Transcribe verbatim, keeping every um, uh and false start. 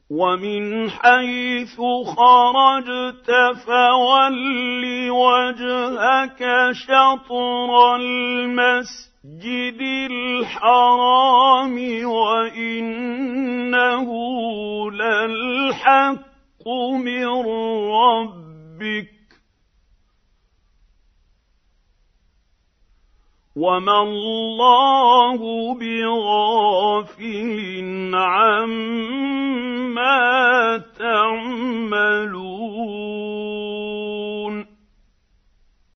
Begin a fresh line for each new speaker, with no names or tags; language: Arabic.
ومن حيث خرجت فول وجهك شطر المسجد الحرام وإنه للحق من ربك وما الله بغافل عما